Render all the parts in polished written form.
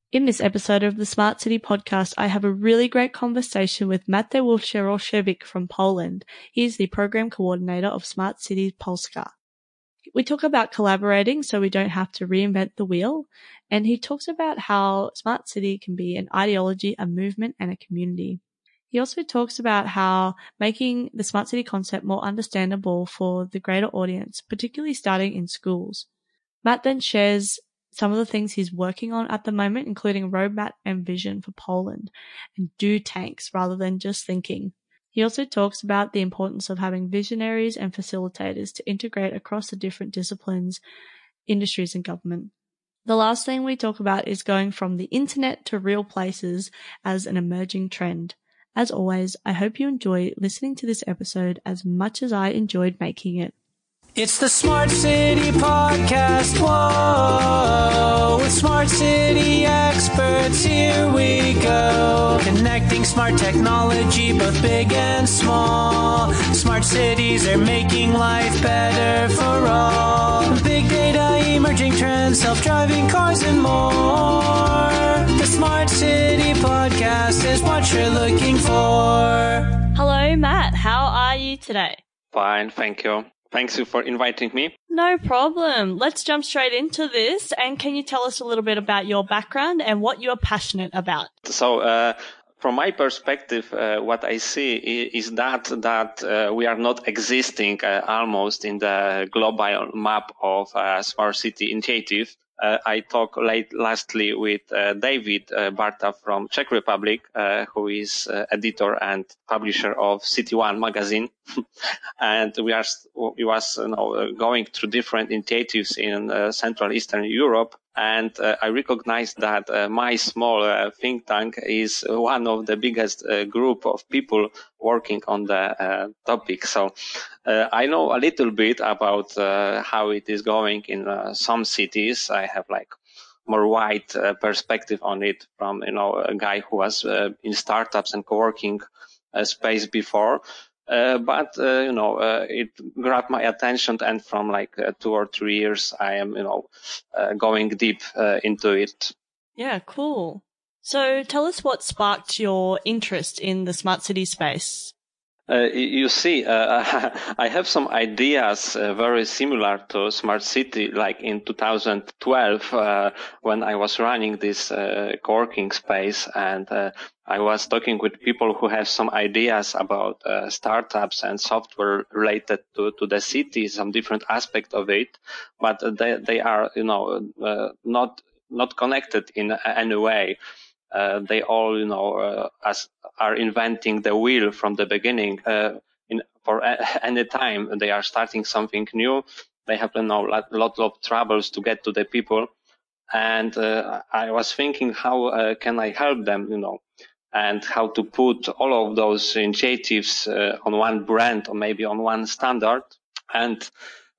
In this episode of the Smart City podcast, I have a really great conversation with Mateusz Szeroszewicz from Poland. He is the program coordinator of Smart City Polska. We talk about collaborating so we don't have to reinvent the wheel, and he talks about how Smart City can be an ideology, a movement, and a community. He also talks about how making the Smart City concept more understandable for the greater audience, particularly starting in schools. Matt then shares some of the things he's working on at the moment, including a roadmap and vision for Poland and do tanks rather than just thinking. He also talks about the importance of having visionaries and facilitators to integrate across the different disciplines, industries, and government. The last thing we talk about is going from the internet to real places as an emerging trend. As always, I hope you enjoy listening to this episode as much as I enjoyed making it. It's the Smart City Podcast, whoa, with Smart City experts, here we go. Connecting smart technology, both big and small. Smart cities are making life better for all. Big data, emerging trends, self-driving cars and more. The Smart City Podcast is what you're looking for. Hello, Matt. How are you today? Fine, thank you. Thanks for inviting me. No problem. Let's jump straight into this. And can you tell us a little bit about your background and what you're passionate about? So, from my perspective, what I see is that we are not existing almost in the global map of smart city initiative. I talked lastly with David Barta from Czech Republic, who is editor and publisher of City One magazine, and we was going through different initiatives in Central Eastern Europe. And I recognized that my small think tank is one of the biggest group of people working on the topic. So I know a little bit about how it is going in some cities. I have like more wide perspective on it from a guy who was in startups and co-working space before. But it grabbed my attention, and from like 2 or 3 years, I am, going deep into it. Yeah, cool. So tell us what sparked your interest in the smart city space. You see, I have some ideas very similar to smart city, like in 2012, when I was running this co-working space, and I was talking with people who have some ideas about startups and software related to the city, some different aspect of it, but they are, not connected in any way. They all, are inventing the wheel from the beginning. For any time they are starting something new, they have, lot of troubles to get to the people. And I was thinking, how can I help them, and how to put all of those initiatives on one brand or maybe on one standard. And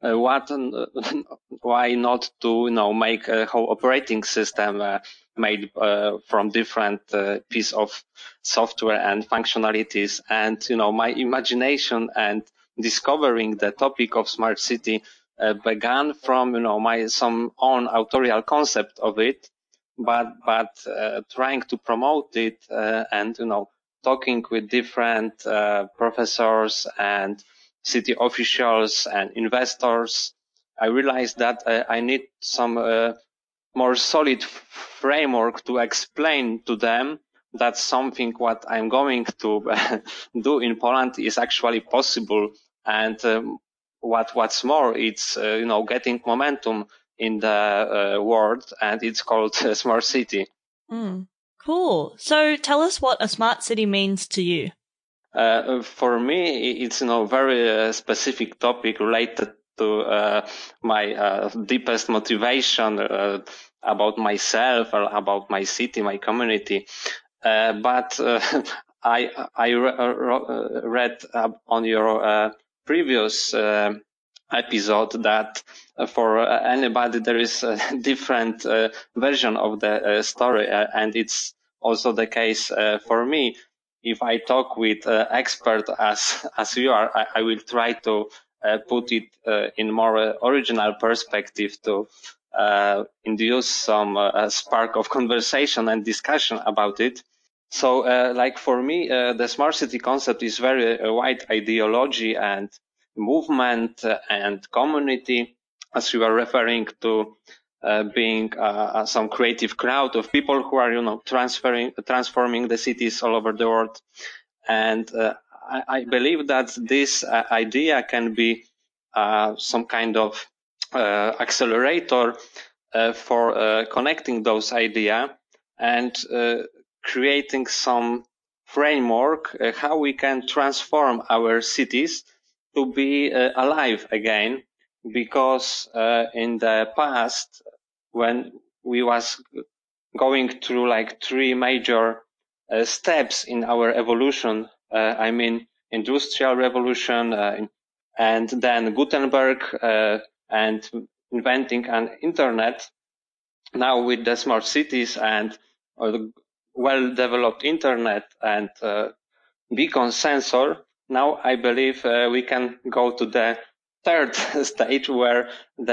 why not to, make a whole operating system made from different piece of software and functionalities. And, my imagination and discovering the topic of smart city began from, some own authorial concept of it, but trying to promote it and, talking with different professors and city officials and investors, I realized that I need some more solid framework to explain to them that something what I'm going to do in Poland is actually possible. And what's more, it's getting momentum in the world, and it's called smart city. Cool. So tell us what a smart city means to you. For me, it's very specific topic related to my deepest motivation about myself or about my city, my community. But I read on your previous episode that for anybody there is a different version of the story, and it's also the case for me. If I talk with expert as you are, I will try to put it in more original perspective to induce some spark of conversation and discussion about it. So, like for me, the smart city concept is very wide ideology and movement and community, as you are referring to, being some creative crowd of people who are, transforming the cities all over the world. And I believe that this idea can be some kind of accelerator for connecting those ideas and creating some framework how we can transform our cities to be alive again, because in the past, when we was going through like three major steps in our evolution, I mean industrial revolution, and then Gutenberg and inventing an internet. Now with the smart cities and well-developed internet and beacon sensor, now I believe we can go to the third stage, where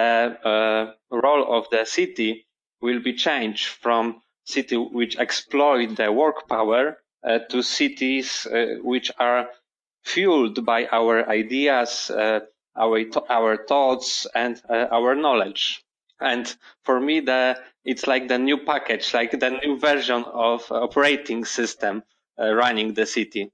the role of the city will be changed from city which exploit the work power to cities which are fueled by our ideas, our thoughts, and our knowledge. And for me, it's like the new package, like the new version of operating system running the city.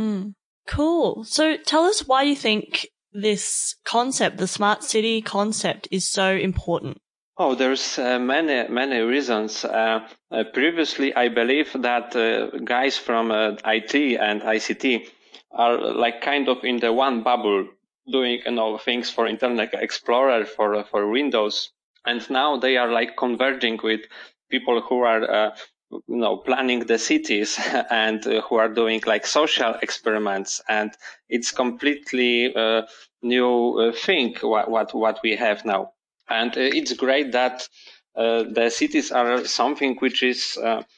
Cool. So tell us why you think this concept, the smart city concept, is so important. Oh, there's many reasons. Previously, I believe that guys from IT and ICT are like kind of in the one bubble, doing things for Internet Explorer, for Windows, and now they are like converging with people who are planning the cities and who are doing like social experiments, and it's completely new thing what we have now. And it's great that the cities are something which is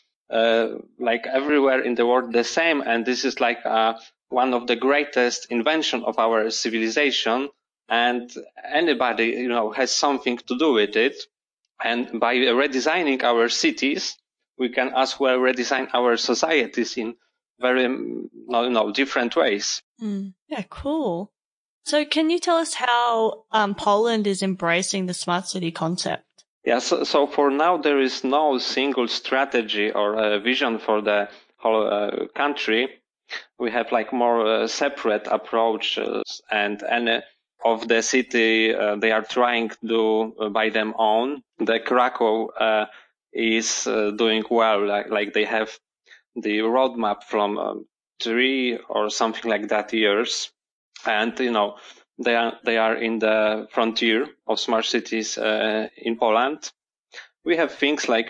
like everywhere in the world the same, and this is like one of the greatest invention of our civilization, and anybody has something to do with it. And by redesigning our cities, we can as well redesign our societies in very different ways. Yeah, cool. So can you tell us how Poland is embracing the smart city concept? Yeah, so for now, there is no single strategy or vision for the whole country. We have like more separate approaches, and any of the city they are trying to do by them own. The Krakow is doing well, like they have the roadmap from 3 or something like that years. And they are in the frontier of smart cities in Poland. We have things like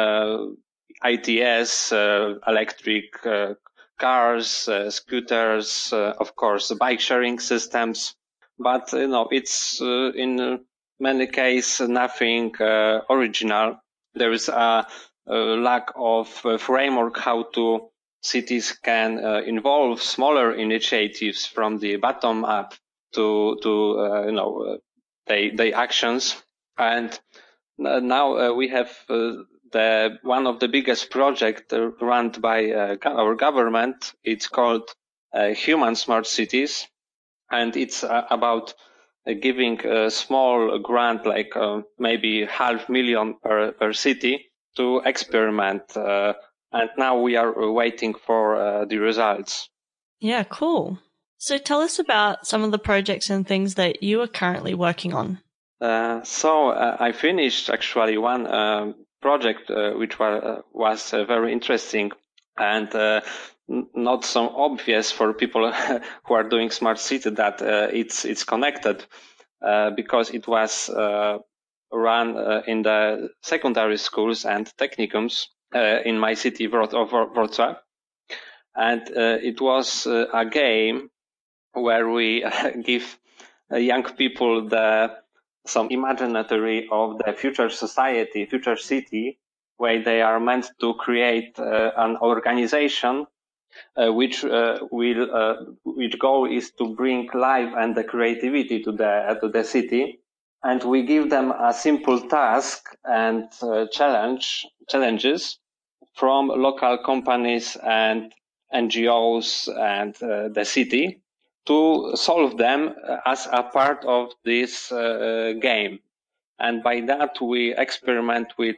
ITS, electric cars, scooters, of course, bike sharing systems. But it's in many cases nothing original. There is a lack of framework how to cities can involve smaller initiatives from the bottom up to their actions. And now we have one of the biggest projects run by our government. It's called Human Smart Cities, and it's about giving a small grant, like maybe $500,000 per city, to experiment. And now we are waiting for the results. Yeah, cool. So tell us about some of the projects and things that you are currently working on. I finished actually one project which was very interesting and not so obvious for people who are doing smart city that it's connected, because it was run in the secondary schools and technicums in my city, Wrocław. And it was a game where we give young people some imaginary of the future society, future city, where they are meant to create an organization which goal is to bring life and the creativity to the city. and we give them a simple task and challenges from local companies and NGOs and the city to solve them as a part of this game. And by that, we experiment with,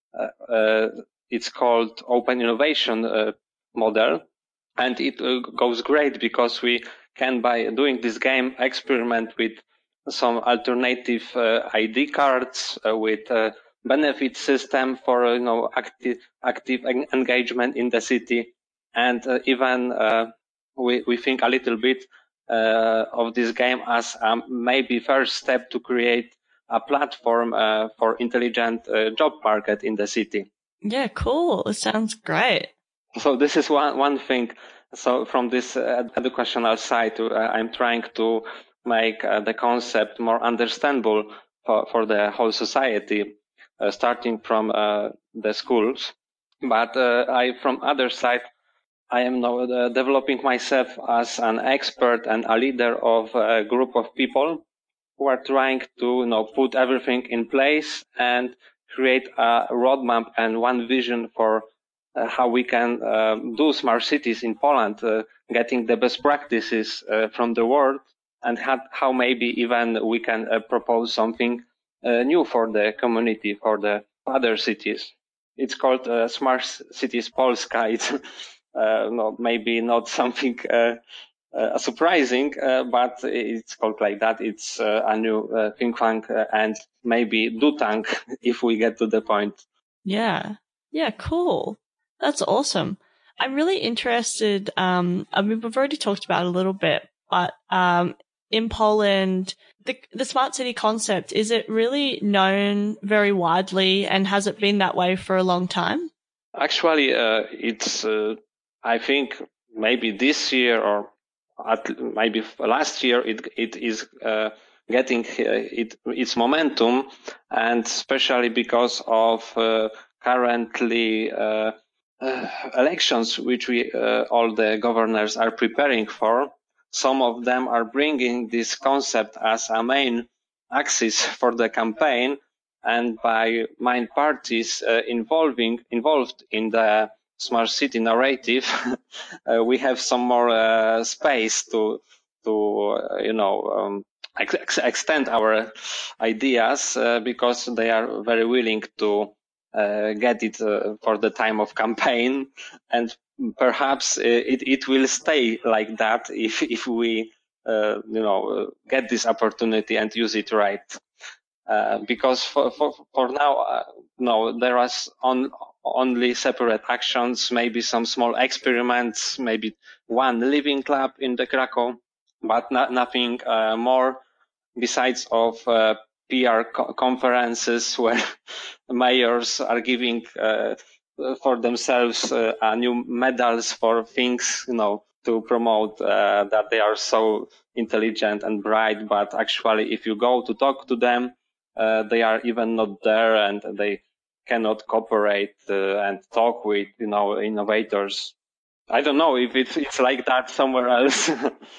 it's called open innovation model. And it goes great because we can, by doing this game, experiment with some alternative ID cards, with benefit system for active engagement in the city, and even we think a little bit of this game as maybe first step to create a platform for intelligent job market in the city. Yeah, cool. It sounds great. So this is one thing. So from this educational side, I'm trying to make the concept more understandable for the whole society, starting from the schools. But from other side, I am now developing myself as an expert and a leader of a group of people who are trying to put everything in place and create a roadmap and one vision for how we can do smart cities in Poland, getting the best practices from the world, and how maybe even we can propose something new for the community, for the other cities. It's called Smart Cities Polska. It's maybe not something surprising, but it's called like that. It's a new think tank and maybe do tank if we get to the point. Yeah. Yeah, cool. That's awesome. I'm really interested. I mean, we've already talked about it a little bit, but in Poland, the smart city concept, is it really known very widely, and has it been that way for a long time? Actually, it's I think maybe this year or maybe last year it is getting its momentum, and especially because of currently elections which we all the governors are preparing for. Some of them are bringing this concept as a main axis for the campaign, and by main parties involved in the smart city narrative, we have some more space to extend our ideas because they are very willing to get it for the time of campaign, and perhaps it will stay like that if we get this opportunity and use it right. Because for now, no, there is only separate actions, maybe some small experiments, maybe one living club in the Krakow, but nothing more besides of PR conferences where mayors are giving for themselves new medals for things, to promote that they are so intelligent and bright. But actually, if you go to talk to them, they are even not there, and they cannot cooperate and talk with innovators. I don't know if it's like that somewhere else.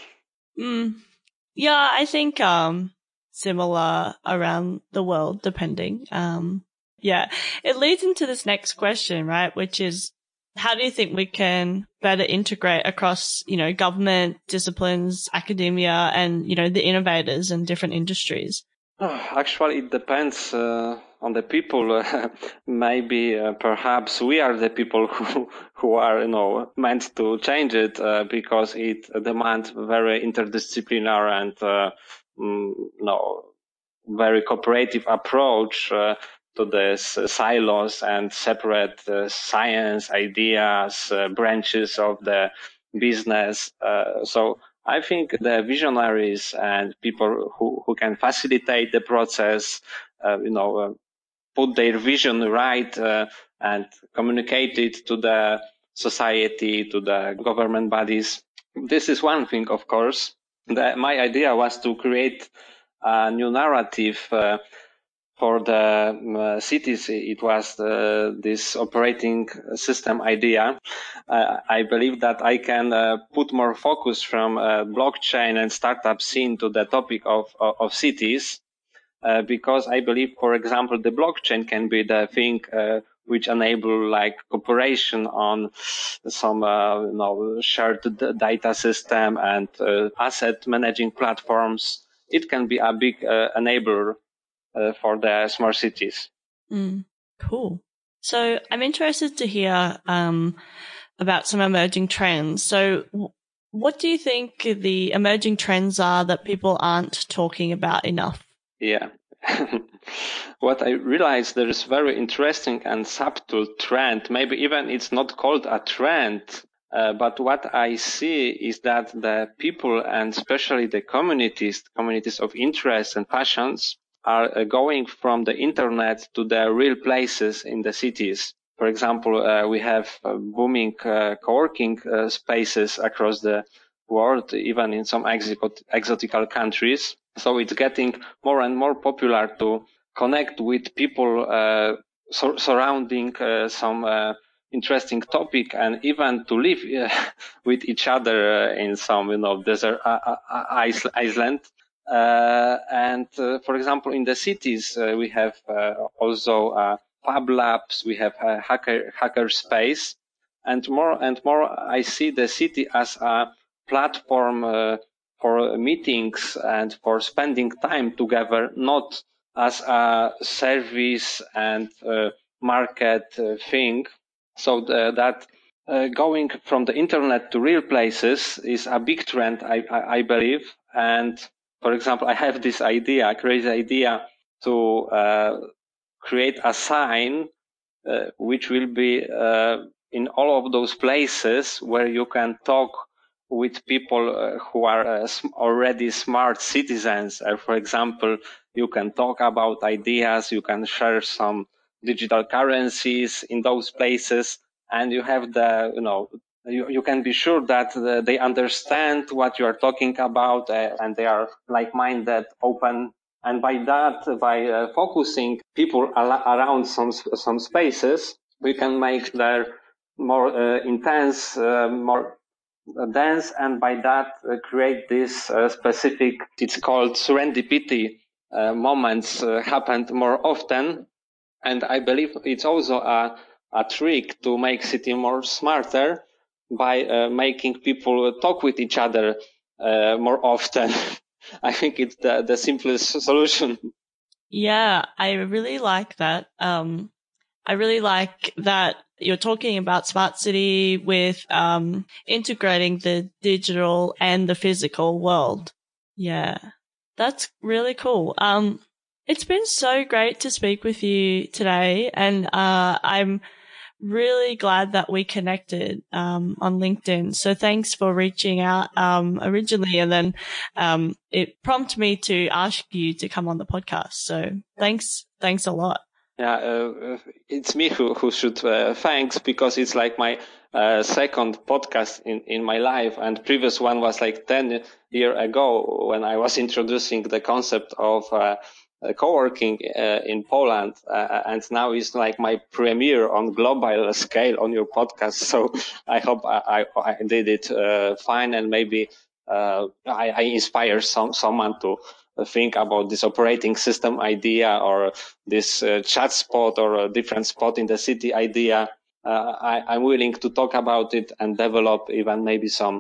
Yeah, I think similar around the world, depending. Yeah, it leads into this next question, right? Which is, how do you think we can better integrate across, government, disciplines, academia, and, the innovators and different industries? Actually, it depends on the people. Maybe perhaps we are the people who are meant to change it because it demands very interdisciplinary and very cooperative approach to the silos and separate science ideas, branches of the business. So I think the visionaries and people who can facilitate the process, put their vision right and communicate it to the society, to the government bodies. This is one thing, of course. My idea was to create a new narrative for the cities. It was this operating system idea. I believe that I can put more focus from blockchain and startup scene to the topic of cities. because I believe, for example, the blockchain can be the thing which enable like cooperation on some shared data system and asset managing platforms. It can be a big enabler for the smart cities. Cool. So I'm interested to hear about some emerging trends. So what do you think the emerging trends are that people aren't talking about enough? Yeah. What I realized, there is very interesting and subtle trend. Maybe even it's not called a trend, but what I see is that the people, and especially the communities of interest and passions, are going from the internet to the real places in the cities. For example, we have booming co-working spaces across the world, even in some exotic countries. So it's getting more and more popular to connect with people surrounding some interesting topic, and even to live with each other in some, desert island. For example, in the cities, we have also Fab Labs, we have hacker space, and more I see the city as a platform for meetings and for spending time together, not as a service and market thing. So that going from the internet to real places is a big trend, I believe. And for example, I have this idea, a crazy idea, to create a sign which will be in all of those places where you can talk with people who are already smart citizens. For example, you can talk about ideas, you can share some digital currencies in those places, and you have you can be sure that they understand what you are talking about, and they are like-minded, open. And by that, by focusing people around some spaces, we can make their more intense, more dense, and by that create this specific, it's called serendipity moments happened more often. And I believe it's also a trick to make city more smarter by making people talk with each other more often. I think it's the simplest solution. Yeah, I really like that. I really like that you're talking about smart city with integrating the digital and the physical world. Yeah, that's really cool. It's been so great to speak with you today, and I'm really glad that we connected on LinkedIn. So thanks for reaching out originally, and then it prompted me to ask you to come on the podcast. So thanks a lot. Yeah, it's me who should thanks, because it's like my second podcast in my life, and previous one was like 10 years ago when I was introducing the concept of co-working in Poland, and now it's like my premiere on global scale on your podcast. So I hope I did it fine, and maybe I inspire someone to think about this operating system idea, or this chat spot, or a different spot in the city idea. I'm willing to talk about it and develop even maybe some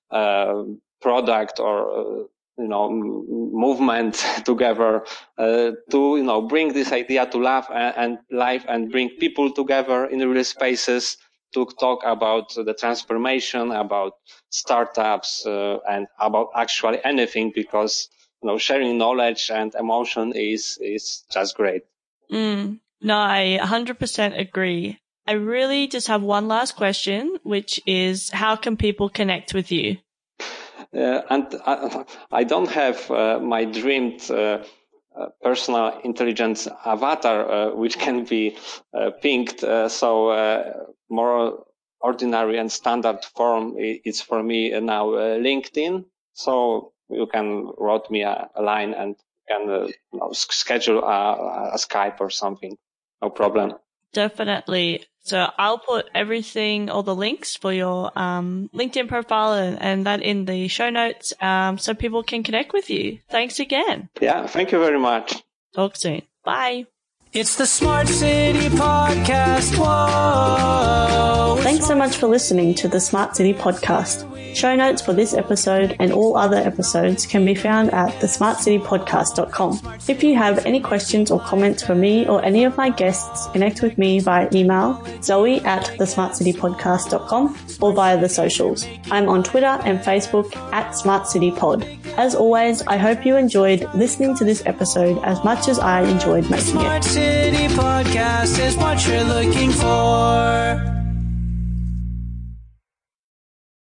product or movement together to bring this idea to life and bring people together in real spaces to talk about the transformation, about startups, and about actually anything, because sharing knowledge and emotion is just great. No, I 100% agree. I really just have one last question, which is, how can people connect with you? And I don't have my dreamed personal intelligence avatar, which can be pinged. So more ordinary and standard form is for me now LinkedIn. So you can write me a line and can schedule a Skype or something. No problem. Definitely. So I'll put everything, all the links for your LinkedIn profile and that in the show notes, so people can connect with you. Thanks again. Yeah, thank you very much. Talk soon. Bye. It's the Smart City Podcast. Whoa. Thanks so much for listening to the Smart City Podcast. Show notes for this episode and all other episodes can be found at thesmartcitypodcast.com. If you have any questions or comments for me or any of my guests, connect with me via email, zoe@thesmartcitypodcast.com, or via the socials. I'm on Twitter and Facebook @SmartCityPod. As always, I hope you enjoyed listening to this episode as much as I enjoyed making it. Smart City Podcast is what you're looking for.